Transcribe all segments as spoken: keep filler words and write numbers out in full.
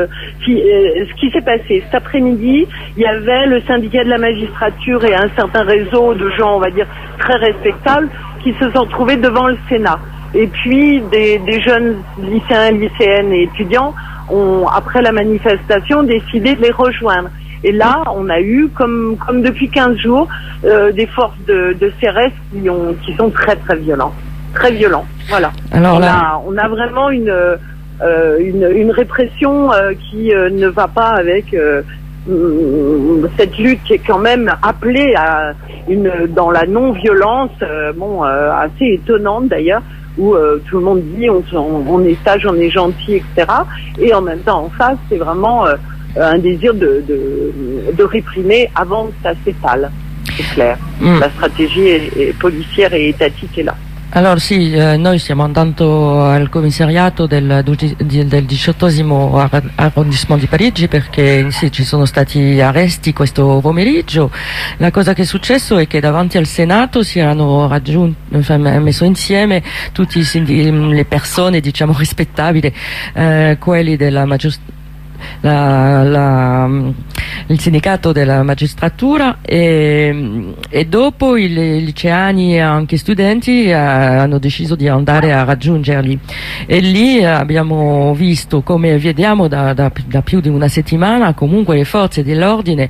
Qui, euh, ce qui s'est passé cet après-midi, il y avait le syndicat de la magistrature et un certain réseau de gens, on va dire, très respectables, qui se sont trouvés devant le Sénat. Et puis des, des jeunes lycéens, lycéennes et étudiants ont, après la manifestation, décidé de les rejoindre. Et là, on a eu, comme, comme depuis quinze jours, euh, des forces de, de C R S qui, ont, qui sont très très violents. Très violents, voilà. Alors on, là... a, on a vraiment une... Euh, une, une répression euh, qui euh, ne va pas avec euh, cette lutte qui est quand même appelée à une dans la non-violence, euh, bon, euh, assez étonnante d'ailleurs, où euh, tout le monde dit on, on, on est sage, on est gentil, et cetera. Et en même temps, en face, c'est vraiment euh, un désir de, de, de réprimer avant que ça s'étale. C'est clair. Mm. La stratégie est, est policière et étatique est là. Allora sì, eh, noi siamo andando al commissariato del, del diciottesimo arrondissement di Parigi perché sì, ci sono stati arresti questo pomeriggio. La cosa che è successo è che davanti al Senato si erano raggiunti, cioè, messo insieme tutte le persone, diciamo, rispettabili, eh, quelli della magistratura, La, la, il sindacato della magistratura e, e dopo i liceani e anche studenti eh, hanno deciso di andare a raggiungerli e lì abbiamo visto, come vediamo da, da, da più di una settimana, comunque le forze dell'ordine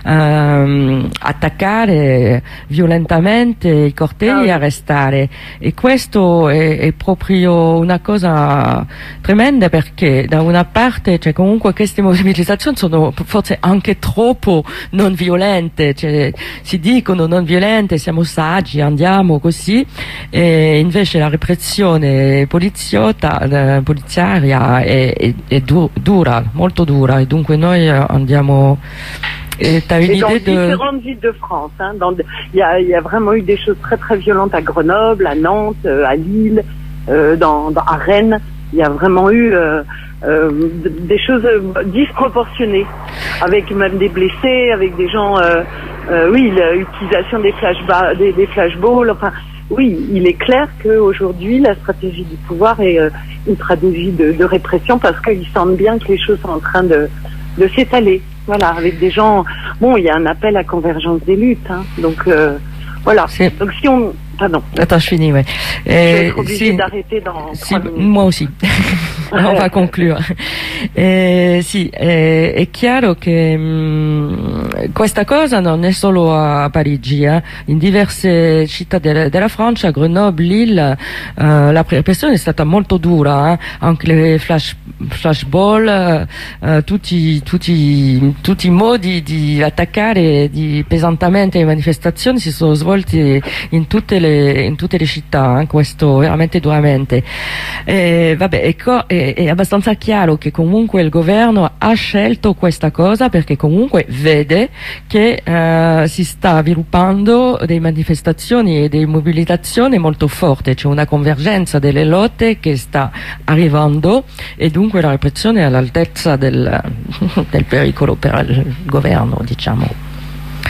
ehm, attaccare violentemente i cortei e arrestare, e questo è, è proprio una cosa tremenda perché da una parte c'è comunque queste mobilitazioni sono forse anche troppo non violente, cioè, si dicono non violente, siamo saggi, andiamo così, e invece la repressione poliziotta, eh, poliziaria è, è, è du dura, molto dura, e dunque noi andiamo... Et t'as une et dans idée de... différentes villes de France, hein, dans de... il, y a, il y a vraiment eu des choses très très violentes à Grenoble, à Nantes, euh, à Lille, euh, dans, dans, à Rennes. Il y a vraiment eu euh, euh, des choses disproportionnées, avec même des blessés, avec des gens, euh, euh, oui, l'utilisation des flashballs, des, des flashballs. Enfin, oui, il est clair qu'aujourd'hui la stratégie du pouvoir est euh, une stratégie de, de répression parce qu'ils sentent bien que les choses sont en train de, de s'étaler. Voilà, avec des gens. Bon, il y a un appel à convergence des luttes, hein, donc euh, voilà. Donc si on Pardon. Attends, je finis, ouais. Je vais être obligée si, d'arrêter dans si, trois minutes. Moi aussi. On va conclure. Eh, sì, eh, è chiaro che mh, questa cosa non è solo a Parigi, eh. In diverse città de, della Francia, Grenoble, Lille, eh, la repressione è stata molto dura, eh. Anche le flash, flashball, eh, tutti, tutti, tutti i modi di attaccare di pesantamente le manifestazioni si sono svolti in tutte le, in tutte le città, eh. Questo veramente duramente. Eh, vabbè, ecco, è, è abbastanza chiaro che comunque il governo ha scelto questa cosa perché comunque vede che eh, si sta sviluppando delle manifestazioni e delle mobilitazioni molto forti, c'è una convergenza delle lotte che sta arrivando e dunque la repressione è all'altezza del, del pericolo per il governo, diciamo.